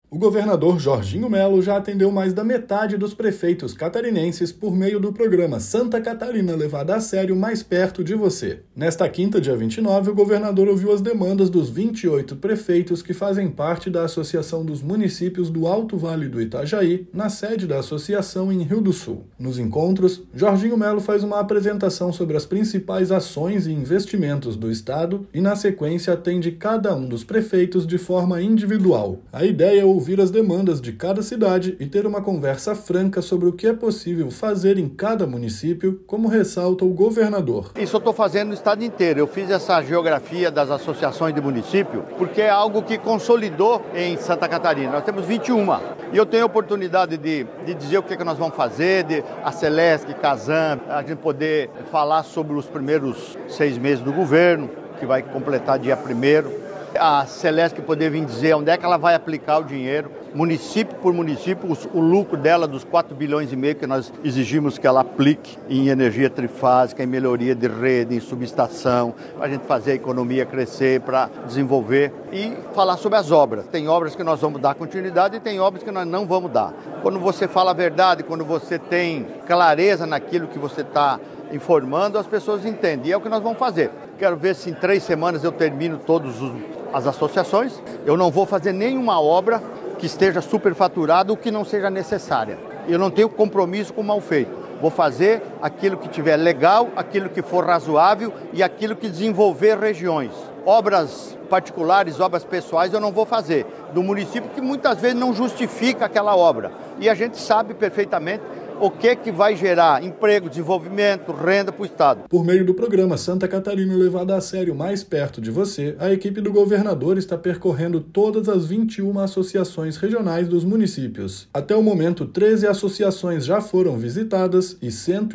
O governador Jorginho Melo já atendeu mais da metade dos prefeitos catarinenses por meio do programa Santa Catarina Levada a Sério mais perto de você. Nesta quinta, dia 29, o governador ouviu as demandas dos 28 prefeitos que fazem parte da Associação dos Municípios do Alto Vale do Itajaí, na sede da associação em Rio do Sul. Nos encontros, Jorginho Melo faz uma apresentação sobre as principais ações e investimentos do estado e, na sequência, atende cada um dos prefeitos de forma individual. A ideia é ouvir as demandas de cada cidade e ter uma conversa franca sobre o que é possível fazer em cada município, como ressalta o governador. Isso eu estou fazendo no estado inteiro. Eu fiz essa geografia das associações de município porque é algo que consolidou em Santa Catarina. Nós temos 21 e eu tenho a oportunidade de dizer o que nós vamos fazer, de a Celesc, Casan, a gente poder falar sobre os primeiros 6 meses do governo, que vai completar dia 1º. A Celesc poder vir dizer onde é que ela vai aplicar o dinheiro, município por município, o lucro dela dos 4,5 bilhões que nós exigimos que ela aplique em energia trifásica, em melhoria de rede, em subestação, para a gente fazer a economia crescer, para desenvolver e falar sobre as obras. Tem obras que nós vamos dar continuidade e tem obras que nós não vamos dar. Quando você fala a verdade, quando você tem clareza naquilo que você está informando, as pessoas entendem. E é o que nós vamos fazer. Quero ver se em 3 semanas eu termino todas as associações. Eu não vou fazer nenhuma obra que esteja superfaturada ou que não seja necessária. Eu não tenho compromisso com o mal feito. Vou fazer aquilo que tiver legal, aquilo que for razoável e aquilo que desenvolver regiões. Obras particulares, obras pessoais eu não vou fazer. Do município que muitas vezes não justifica aquela obra. E a gente sabe perfeitamente o que vai gerar emprego, desenvolvimento, renda para o estado. Por meio do programa Santa Catarina Levada a Sério mais perto de você, a equipe do governador está percorrendo todas as 21 associações regionais dos municípios. Até o momento, 13 associações já foram visitadas e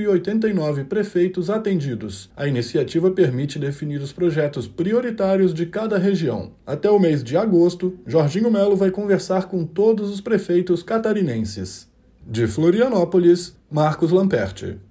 189 prefeitos atendidos. A iniciativa permite definir os projetos prioritários de cada região. Até o mês de agosto, Jorginho Melo vai conversar com todos os prefeitos catarinenses. De Florianópolis, Marcos Lamperti.